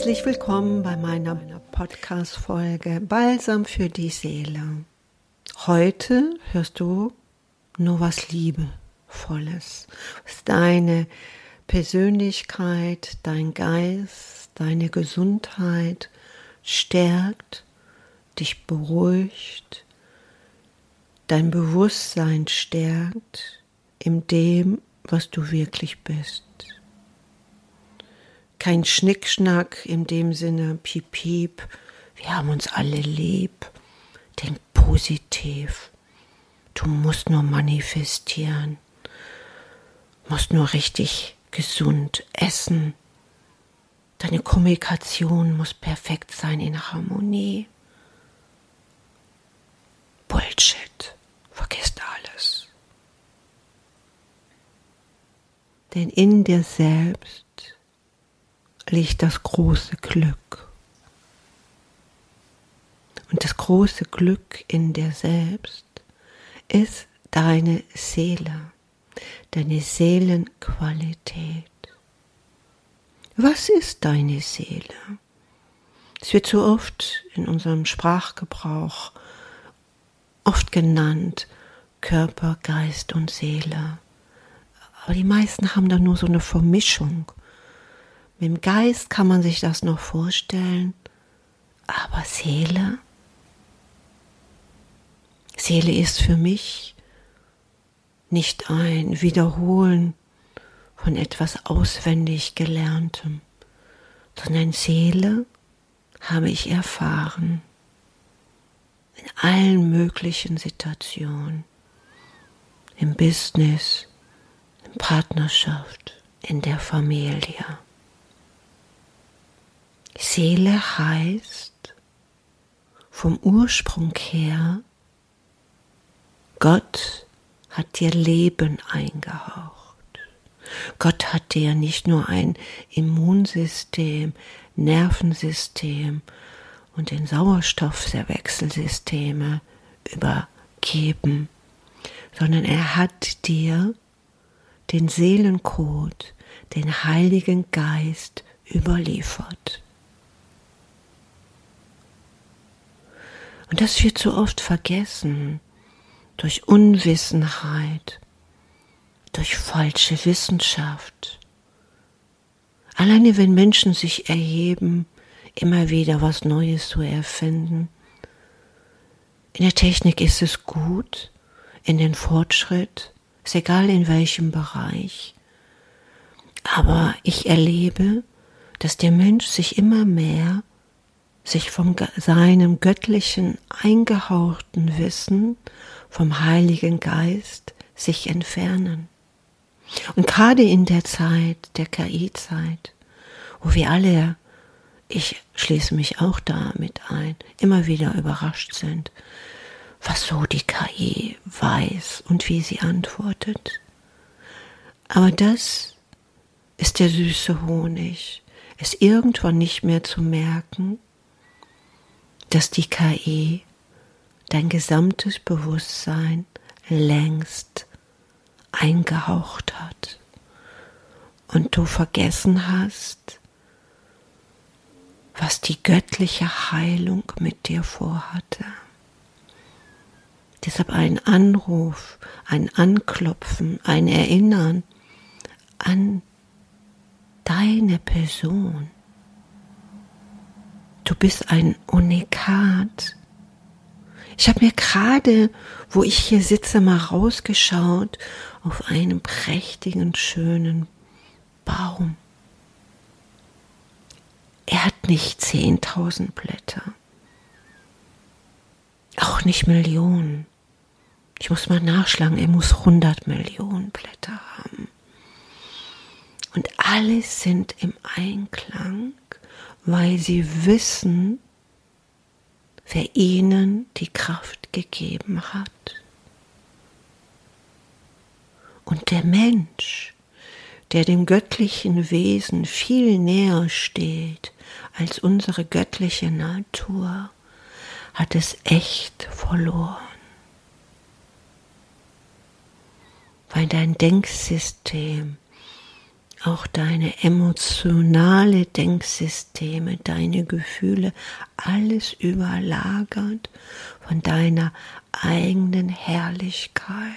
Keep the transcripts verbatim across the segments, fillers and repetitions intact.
Herzlich willkommen bei meiner Podcast-Folge Balsam für die Seele. Heute hörst du nur was Liebevolles, was deine Persönlichkeit, dein Geist, deine Gesundheit stärkt, dich beruhigt, dein Bewusstsein stärkt in dem, was du wirklich bist. Kein Schnickschnack in dem Sinne, piep, piep, wir haben uns alle lieb. Denk positiv. Du musst nur manifestieren. Musst nur richtig gesund essen. Deine Kommunikation muss perfekt sein in Harmonie. Bullshit. Vergiss alles. Denn in dir selbst liegt das große Glück. Und das große Glück in dir selbst ist deine Seele, deine Seelenqualität. Was ist deine Seele? Es wird so oft in unserem Sprachgebrauch oft genannt, Körper, Geist und Seele. Aber die meisten haben da nur so eine Vermischung. Mit dem Geist kann man sich das noch vorstellen, aber Seele? Seele ist für mich nicht ein Wiederholen von etwas auswendig Gelerntem, sondern Seele habe ich erfahren in allen möglichen Situationen, im Business, in Partnerschaft, in der Familie. Seele heißt vom Ursprung her, Gott hat dir Leben eingehaucht. Gott hat dir nicht nur ein Immunsystem, Nervensystem und den Sauerstoffwechselsysteme übergeben, sondern er hat dir den Seelencode, den Heiligen Geist überliefert. Und das wird so oft vergessen durch Unwissenheit, durch falsche Wissenschaft. Alleine wenn Menschen sich erheben, immer wieder was Neues zu erfinden. In der Technik ist es gut, in den Fortschritt, ist egal in welchem Bereich. Aber ich erlebe, dass der Mensch sich immer mehr sich von seinem göttlichen, eingehauchten Wissen, vom Heiligen Geist, sich entfernen. Und gerade in der Zeit, der K I-Zeit, wo wir alle, ich schließe mich auch damit ein, immer wieder überrascht sind, was so die K I weiß und wie sie antwortet. Aber das ist der süße Honig, es irgendwann nicht mehr zu merken, dass die K I dein gesamtes Bewusstsein längst eingehaucht hat und du vergessen hast, was die göttliche Heilung mit dir vorhatte. Deshalb ein Anruf, ein Anklopfen, ein Erinnern an deine Person. Du bist ein Unikat. Ich habe mir gerade, wo ich hier sitze, mal rausgeschaut auf einen prächtigen, schönen Baum. Er hat nicht zehntausend Blätter, auch nicht Millionen. Ich muss mal nachschlagen, er muss hundert Millionen Blätter haben. Und alle sind im Einklang, weil sie wissen, wer ihnen die Kraft gegeben hat. Und der Mensch, der dem göttlichen Wesen viel näher steht als unsere göttliche Natur, hat es echt verloren. Weil dein Denksystem auch deine emotionale Denksysteme, deine Gefühle, alles überlagert von deiner eigenen Herrlichkeit.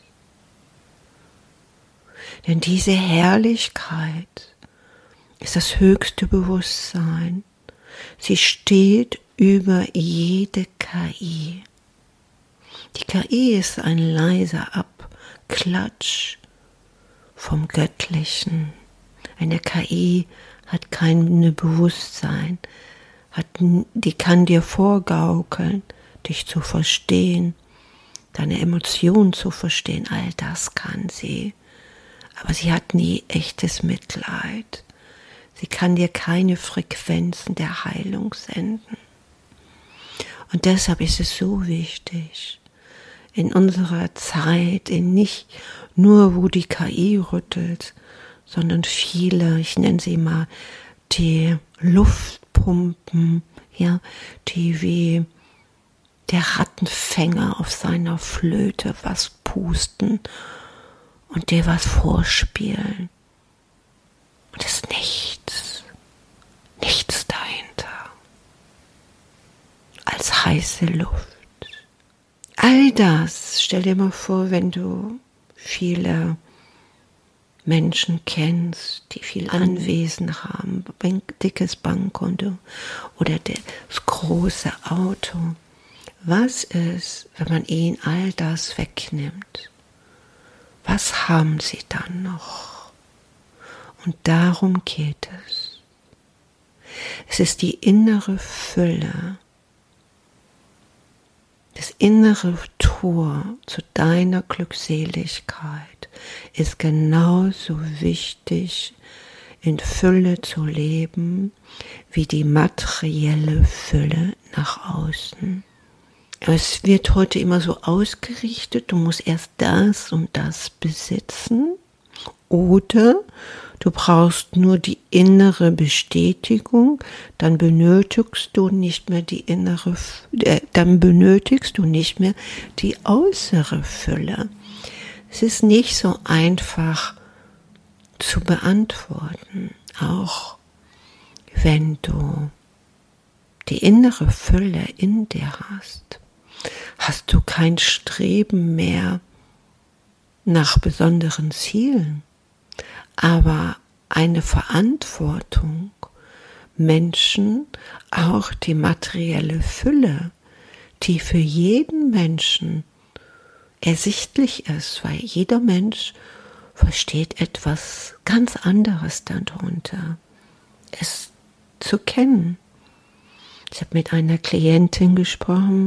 Denn diese Herrlichkeit ist das höchste Bewusstsein. Sie steht über jede K I. Die K I ist ein leiser Abklatsch vom Göttlichen. Eine K I hat kein Bewusstsein, hat, die kann dir vorgaukeln, dich zu verstehen, deine Emotionen zu verstehen, all das kann sie. Aber sie hat nie echtes Mitleid. Sie kann dir keine Frequenzen der Heilung senden. Und deshalb ist es so wichtig, in unserer Zeit, in nicht nur, wo die K I rüttelt, sondern viele, ich nenne sie mal, die Luftpumpen, ja, die wie der Rattenfänger auf seiner Flöte was pusten und dir was vorspielen. Und es ist nichts, nichts dahinter als heiße Luft. All das, stell dir mal vor, wenn du viele Menschen kennst, die viel Anwesen haben, ein dickes Bankkonto oder das große Auto. Was ist, wenn man ihnen all das wegnimmt? Was haben sie dann noch? Und darum geht es. Es ist die innere Fülle, das innere Tor zu deiner Glückseligkeit ist genauso wichtig, in Fülle zu leben, wie die materielle Fülle nach außen. Es wird heute immer so ausgerichtet, du musst erst das und das besitzen, oder du brauchst nur die innere Bestätigung, dann benötigst du nicht mehr die innere, äh, dann benötigst du nicht mehr die äußere Fülle. Es ist nicht so einfach zu beantworten, auch wenn du die innere Fülle in dir hast, hast du kein Streben mehr nach besonderen Zielen, aber eine Verantwortung, Menschen, auch die materielle Fülle, die für jeden Menschen ersichtlich ist, weil jeder Mensch versteht etwas ganz anderes darunter, es zu kennen. Ich habe mit einer Klientin gesprochen,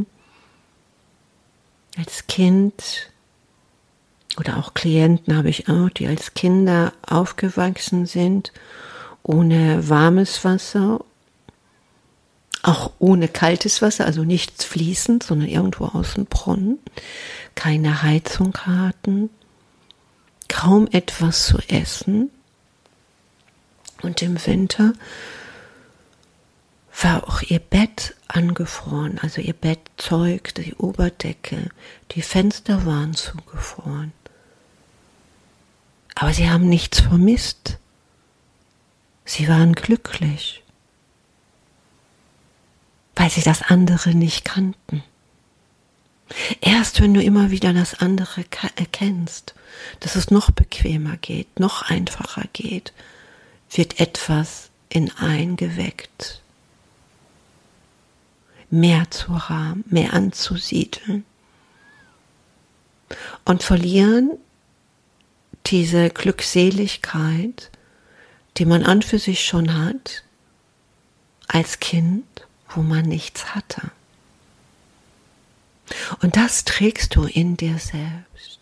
als Kind, oder auch Klienten habe ich auch, die als Kinder aufgewachsen sind, ohne warmes Wasser, auch ohne kaltes Wasser, also nichts fließend, sondern irgendwo aus dem Brunnen, keine Heizung hatten, kaum etwas zu essen und im Winter war auch ihr Bett angefroren, also ihr Bettzeug, die Oberdecke, die Fenster waren zugefroren. Aber sie haben nichts vermisst. Sie waren glücklich, weil sie das andere nicht kannten. Erst wenn du immer wieder das andere erkennst, dass es noch bequemer geht, noch einfacher geht, wird etwas in eingeweckt. Mehr zu haben, mehr anzusiedeln. Und verlieren diese Glückseligkeit, die man an für sich schon hat, als Kind, wo man nichts hatte. Und das trägst du in dir selbst.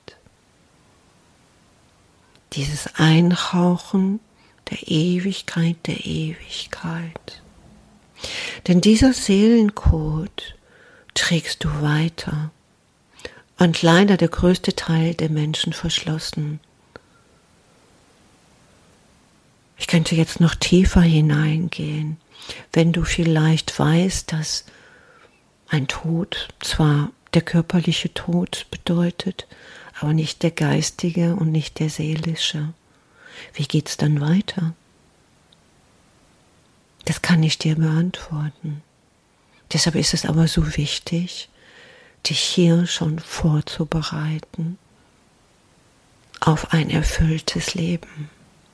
Dieses Einhauchen der Ewigkeit, der Ewigkeit. Denn dieser Seelencode trägst du weiter und leider der größte Teil der Menschen verschlossen. Ich könnte jetzt noch tiefer hineingehen, wenn du vielleicht weißt, dass ein Tod zwar der körperliche Tod bedeutet, aber nicht der geistige und nicht der seelische. Wie geht's dann weiter? Das kann ich dir beantworten. Deshalb ist es aber so wichtig, dich hier schon vorzubereiten auf ein erfülltes Leben.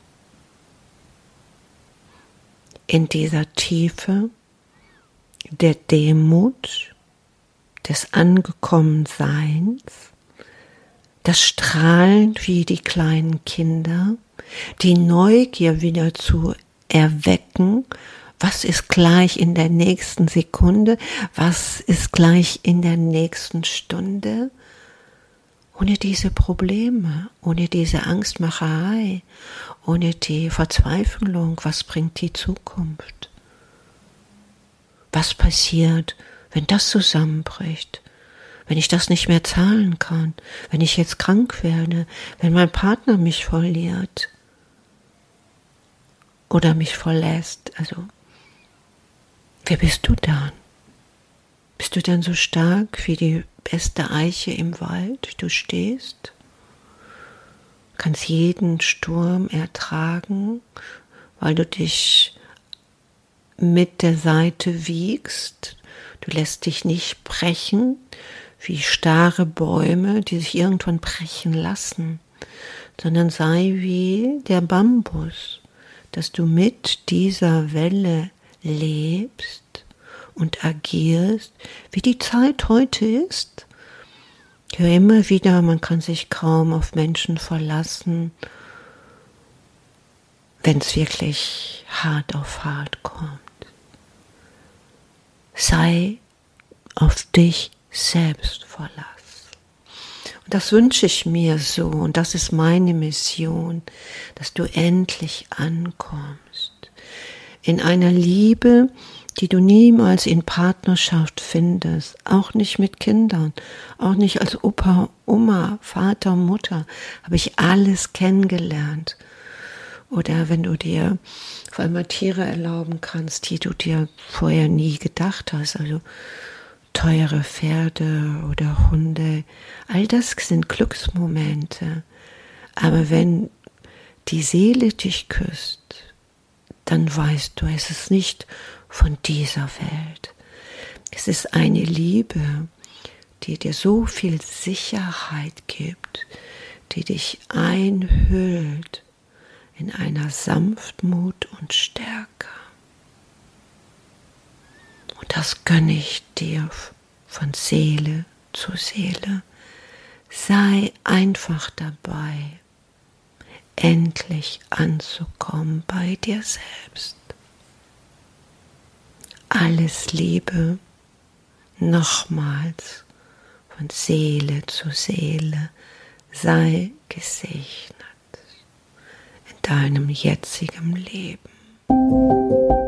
In dieser Tiefe der Demut, des Angekommenseins, das Strahlen wie die kleinen Kinder, die Neugier wieder zu erwecken, was ist gleich in der nächsten Sekunde, was ist gleich in der nächsten Stunde, ohne diese Probleme, ohne diese Angstmacherei, ohne die Verzweiflung, was bringt die Zukunft? Was passiert, wenn das zusammenbricht? Wenn ich das nicht mehr zahlen kann, wenn ich jetzt krank werde, wenn mein Partner mich verliert oder mich verlässt, also wer bist du dann? Bist du dann so stark wie die beste Eiche im Wald? Du stehst, kannst jeden Sturm ertragen, weil du dich mit der Seite wiegst. Du lässt dich nicht brechen wie starre Bäume, die sich irgendwann brechen lassen, sondern sei wie der Bambus, dass du mit dieser Welle lebst und agierst, wie die Zeit heute ist. Ich höre immer wieder, man kann sich kaum auf Menschen verlassen, wenn es wirklich hart auf hart kommt. Sei auf dich selbst Verlass. Und das wünsche ich mir so und das ist meine Mission, dass du endlich ankommst in einer Liebe, die du niemals in Partnerschaft findest, auch nicht mit Kindern, auch nicht als Opa, Oma, Vater, Mutter, habe ich alles kennengelernt. Oder wenn du dir vor allem Tiere erlauben kannst, die du dir vorher nie gedacht hast, also teure Pferde oder Hunde, all das sind Glücksmomente. Aber wenn die Seele dich küsst, dann weißt du, es ist nicht von dieser Welt. Es ist eine Liebe, die dir so viel Sicherheit gibt, die dich einhüllt in einer Sanftmut und Stärke. Und das gönne ich dir von Seele zu Seele. Sei einfach dabei, endlich anzukommen bei dir selbst. Alles Liebe, nochmals von Seele zu Seele, sei gesegnet in deinem jetzigen Leben.